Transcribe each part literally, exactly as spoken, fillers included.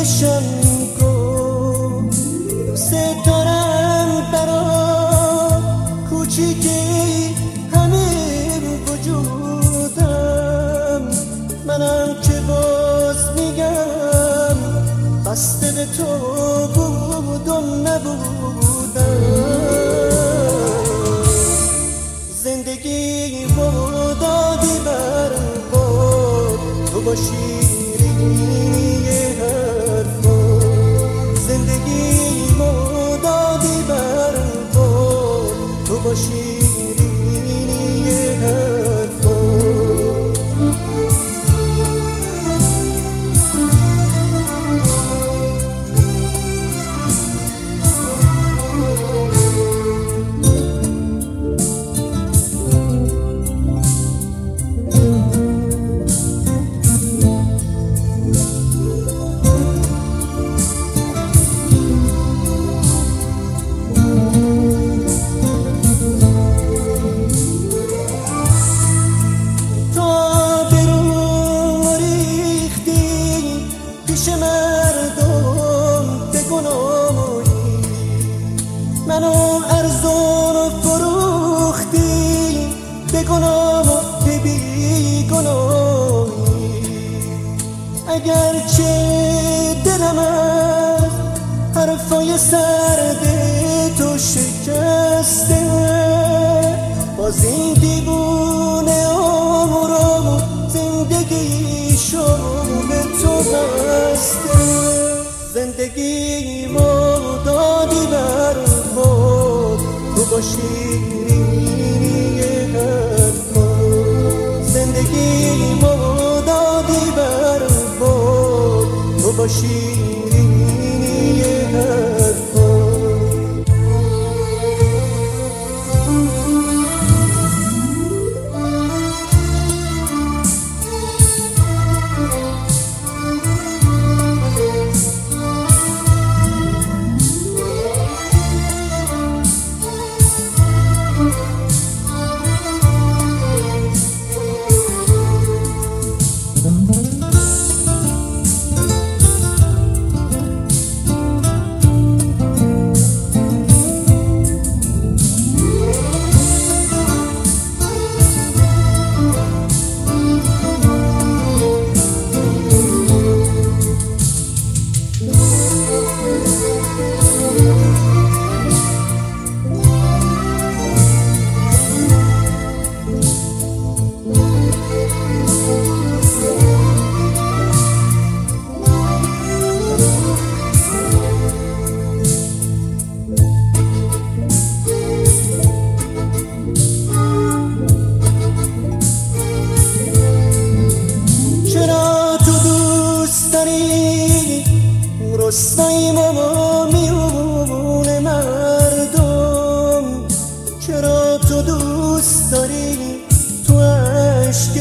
بشم کن. دوست دارم برات کوچیکی همه وجودم، منم که باز میگم بسته به تو بودم نبودم. زندگی و دادی بر باد تو با شیرینی حرفا، زندگی و دادی بر باد تو با شیرینی حرفا. منو ارزون و فروختی به گناه و به بیگناهی، اگرچه دلم از حرفای سرد تو شکسته، باز این دیوونه عمرم زندگیشو به تو بسته. زندگی ما دادی بر باد تو با شیرینی حرفا، زندگی ما دادی بر باد تو با شیرینی حرفا. رسوایی ما میونه مردم، چرا تو دوست داری تو عشق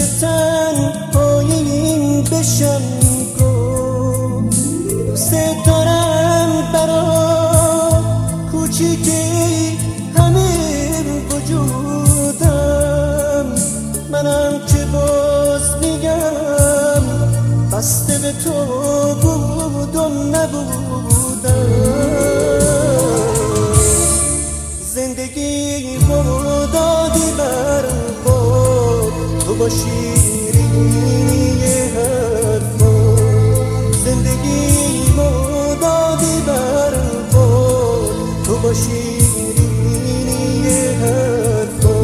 تنهایی بشم کن. دوست دارم برات کوچیکی همه وجودم، منم که باز میگم بسته به تو بودم نبودم. زندگی و دادی بر باد تو با شیرینی حرفا، زندگی و دادی بر باد تو با شیرینی حرفا.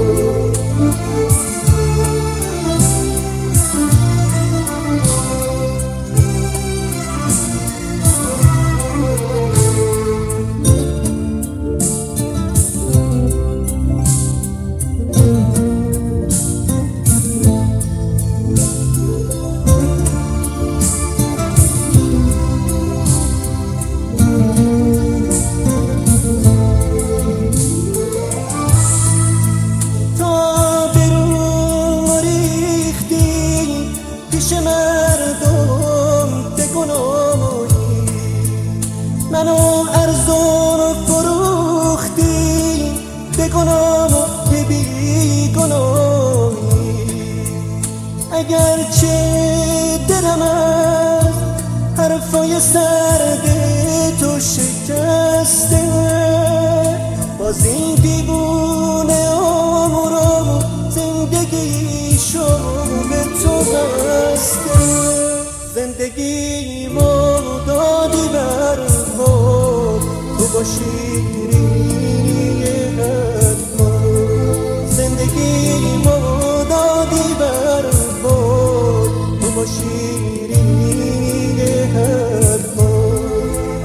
منو ارزون و فروختی به گناه و به بیگناهی، اگرچه دلم از حرفای هوای سرد تو شکسته، باز این دیوونه آمورا زندگیشو به تو بسته. زندگی ما دادی بر خود، تو با شیرینی حرفا. زندگی ما دادی بر خود، تو با شیرینی حرفا.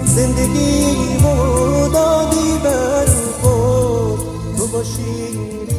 زندگی ما دادی بر خود، تو با شیرینی